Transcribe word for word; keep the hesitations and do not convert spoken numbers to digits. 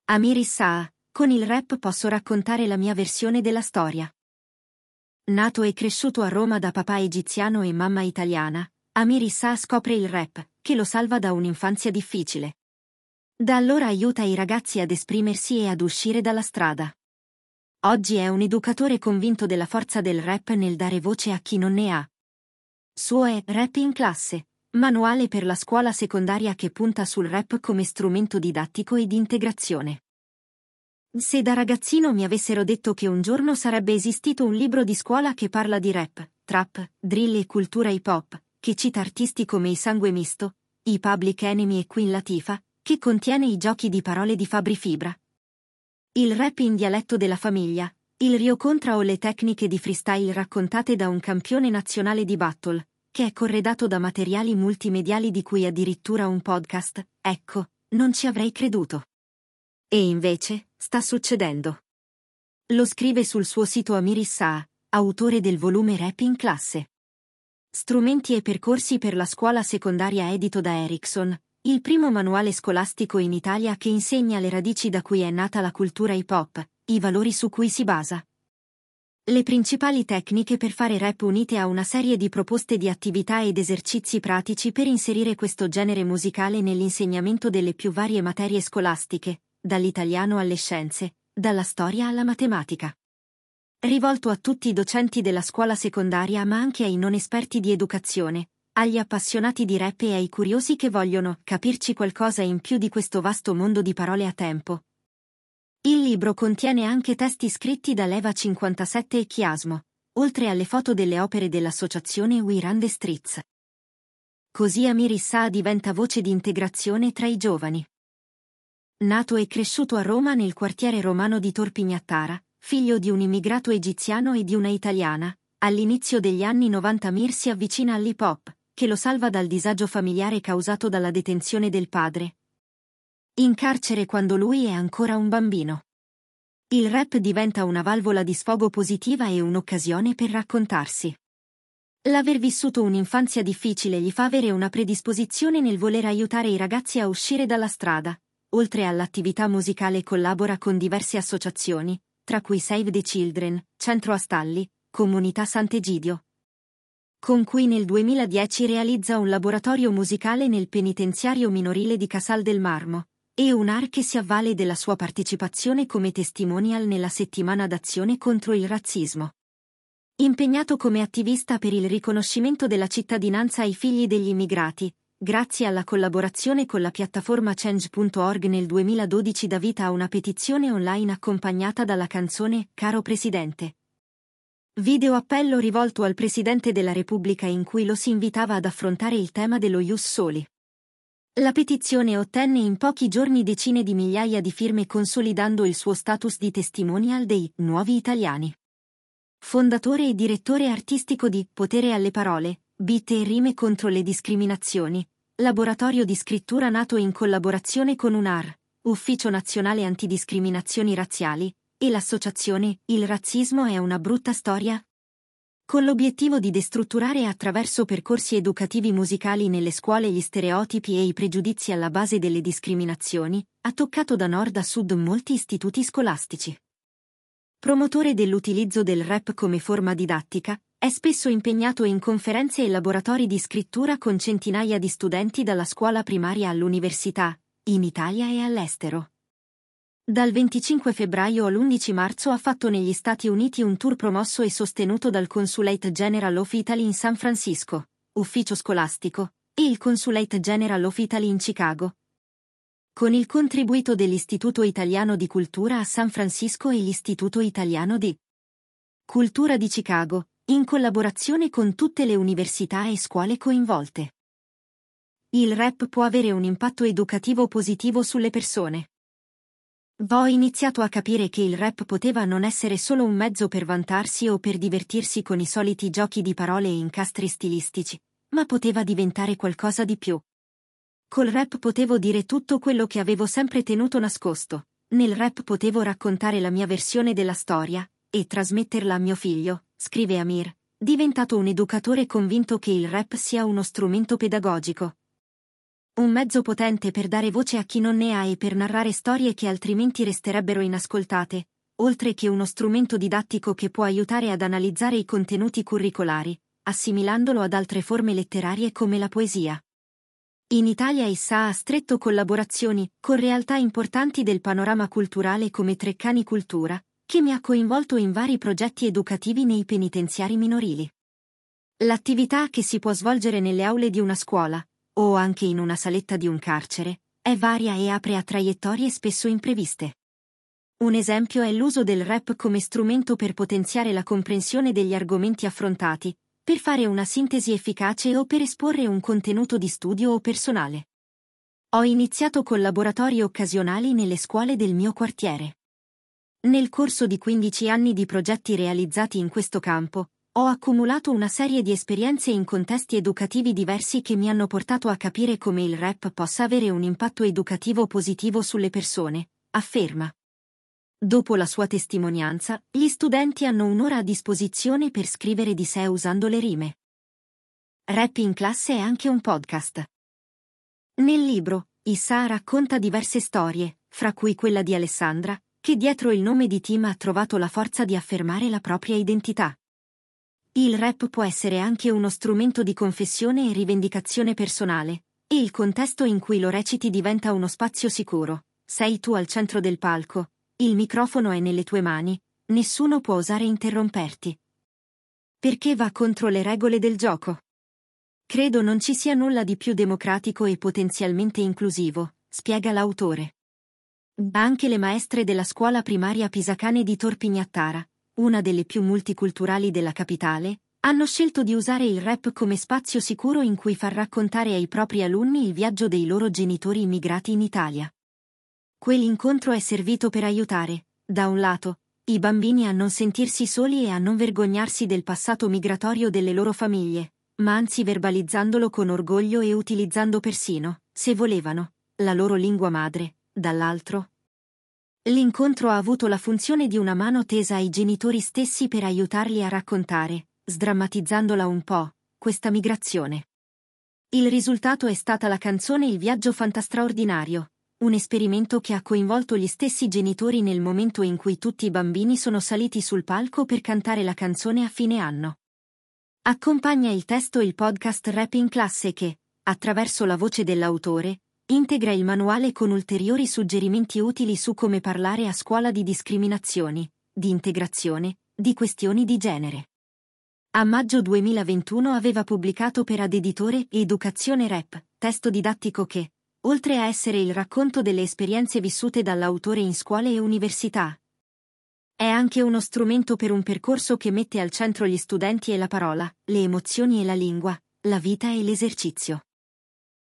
Amir Issa, con il rap posso raccontare la mia versione della storia. Nato e cresciuto a Roma da papà egiziano e mamma italiana, Amir Issa scopre il rap, che lo salva da un'infanzia difficile. Da allora aiuta i ragazzi ad esprimersi e ad uscire dalla strada. Oggi è un educatore convinto della forza del rap nel dare voce a chi non ne ha. Suo è Rap in classe, manuale per la scuola secondaria che punta sul rap come strumento didattico e di integrazione. Se da ragazzino mi avessero detto che un giorno sarebbe esistito un libro di scuola che parla di rap, trap, drill e cultura hip hop, che cita artisti come i Sangue Misto, i Public Enemy e Queen Latifah, che contiene i giochi di parole di Fabri Fibra. Il rap in dialetto della famiglia, il Rio Contra o le tecniche di freestyle raccontate da un campione nazionale di battle, che è corredato da materiali multimediali di cui addirittura un podcast, ecco, non ci avrei creduto. E invece, sta succedendo. Lo scrive sul suo sito Amir Issa, autore del volume Rap in classe. Strumenti e percorsi per la scuola secondaria edito da Ericsson, il primo manuale scolastico in Italia che insegna le radici da cui è nata la cultura hip hop, i valori su cui si basa. Le principali tecniche per fare rap unite a una serie di proposte di attività ed esercizi pratici per inserire questo genere musicale nell'insegnamento delle più varie materie scolastiche, dall'italiano alle scienze, dalla storia alla matematica. Rivolto a tutti i docenti della scuola secondaria ma anche ai non esperti di educazione, agli appassionati di rap e ai curiosi che vogliono capirci qualcosa in più di questo vasto mondo di parole a tempo. Il libro contiene anche testi scritti da Leva cinquantasette e Chiasmo, oltre alle foto delle opere dell'associazione We Run the Streets. Così Amir Issa diventa voce di integrazione tra i giovani. Nato e cresciuto a Roma nel quartiere romano di Tor Pignattara, figlio di un immigrato egiziano e di una italiana, all'inizio degli anni novanta Amir si avvicina all'hip hop, che lo salva dal disagio familiare causato dalla detenzione del padre. In carcere quando lui è ancora un bambino. Il rap diventa una valvola di sfogo positiva e un'occasione per raccontarsi. L'aver vissuto un'infanzia difficile gli fa avere una predisposizione nel voler aiutare i ragazzi a uscire dalla strada. Oltre all'attività musicale collabora con diverse associazioni, tra cui Save the Children, Centro Astalli, Comunità Sant'Egidio, con cui nel duemiladieci realizza un laboratorio musicale nel penitenziario minorile di Casal del Marmo, e U N A R che si avvale della sua partecipazione come testimonial nella settimana d'azione contro il razzismo. Impegnato come attivista per il riconoscimento della cittadinanza ai figli degli immigrati, grazie alla collaborazione con la piattaforma Change punto org nel duemiladodici dà vita a una petizione online accompagnata dalla canzone Caro Presidente. Video appello rivolto al Presidente della Repubblica in cui lo si invitava ad affrontare il tema dello Ius Soli. La petizione ottenne in pochi giorni decine di migliaia di firme consolidando il suo status di testimonial dei Nuovi Italiani. Fondatore e direttore artistico di Potere alle Parole, beat e rime contro le discriminazioni, laboratorio di scrittura nato in collaborazione con U N A R, Ufficio Nazionale Antidiscriminazioni Razziali, e l'associazione Il razzismo è una brutta storia? Con l'obiettivo di destrutturare attraverso percorsi educativi musicali nelle scuole gli stereotipi e i pregiudizi alla base delle discriminazioni, ha toccato da nord a sud molti istituti scolastici. Promotore dell'utilizzo del rap come forma didattica, è spesso impegnato in conferenze e laboratori di scrittura con centinaia di studenti dalla scuola primaria all'università, in Italia e all'estero. Dal venticinque febbraio all'undici marzo ha fatto negli Stati Uniti un tour promosso e sostenuto dal Consulate General of Italy in San Francisco, ufficio scolastico, e il Consulate General of Italy in Chicago. Con il contribuito dell'Istituto Italiano di Cultura a San Francisco e l'Istituto Italiano di Cultura di Chicago, in collaborazione con tutte le università e scuole coinvolte. Il rap può avere un impatto educativo positivo sulle persone. Ho iniziato a capire che il rap poteva non essere solo un mezzo per vantarsi o per divertirsi con i soliti giochi di parole e incastri stilistici, ma poteva diventare qualcosa di più. Col rap potevo dire tutto quello che avevo sempre tenuto nascosto, nel rap potevo raccontare la mia versione della storia, e trasmetterla a mio figlio, scrive Amir, diventato un educatore convinto che il rap sia uno strumento pedagogico. Un mezzo potente per dare voce a chi non ne ha e per narrare storie che altrimenti resterebbero inascoltate, oltre che uno strumento didattico che può aiutare ad analizzare i contenuti curricolari, assimilandolo ad altre forme letterarie come la poesia. In Italia essa ha stretto collaborazioni con realtà importanti del panorama culturale come Treccani Cultura, che mi ha coinvolto in vari progetti educativi nei penitenziari minorili. L'attività che si può svolgere nelle aule di una scuola, o anche in una saletta di un carcere, è varia e apre a traiettorie spesso impreviste. Un esempio è l'uso del rap come strumento per potenziare la comprensione degli argomenti affrontati, per fare una sintesi efficace o per esporre un contenuto di studio o personale. Ho iniziato con laboratori occasionali nelle scuole del mio quartiere. Nel corso di quindici anni di progetti realizzati in questo campo, ho accumulato una serie di esperienze in contesti educativi diversi che mi hanno portato a capire come il rap possa avere un impatto educativo positivo sulle persone, afferma. Dopo la sua testimonianza, gli studenti hanno un'ora a disposizione per scrivere di sé usando le rime. Rap in classe è anche un podcast. Nel libro, Issa racconta diverse storie, fra cui quella di Alessandra, che dietro il nome di Tim ha trovato la forza di affermare la propria identità. Il rap può essere anche uno strumento di confessione e rivendicazione personale, e il contesto in cui lo reciti diventa uno spazio sicuro. Sei tu al centro del palco, il microfono è nelle tue mani, nessuno può osare interromperti. Perché va contro le regole del gioco? Credo non ci sia nulla di più democratico e potenzialmente inclusivo, spiega l'autore. Anche le maestre della scuola primaria pisacane di Tor Pignattara, una delle più multiculturali della capitale, hanno scelto di usare il rap come spazio sicuro in cui far raccontare ai propri alunni il viaggio dei loro genitori immigrati in Italia. Quell'incontro è servito per aiutare, da un lato, i bambini a non sentirsi soli e a non vergognarsi del passato migratorio delle loro famiglie, ma anzi verbalizzandolo con orgoglio e utilizzando persino, se volevano, la loro lingua madre, dall'altro. L'incontro ha avuto la funzione di una mano tesa ai genitori stessi per aiutarli a raccontare, sdrammatizzandola un po', questa migrazione. Il risultato è stata la canzone Il viaggio fantastraordinario, un esperimento che ha coinvolto gli stessi genitori nel momento in cui tutti i bambini sono saliti sul palco per cantare la canzone a fine anno. Accompagna il testo il podcast Rap in classe che, attraverso la voce dell'autore, integra il manuale con ulteriori suggerimenti utili su come parlare a scuola di discriminazioni, di integrazione, di questioni di genere. A maggio duemilaventuno aveva pubblicato per Ad Editore Educazione Rap, testo didattico che, oltre a essere il racconto delle esperienze vissute dall'autore in scuole e università, è anche uno strumento per un percorso che mette al centro gli studenti e la parola, le emozioni e la lingua, la vita e l'esercizio.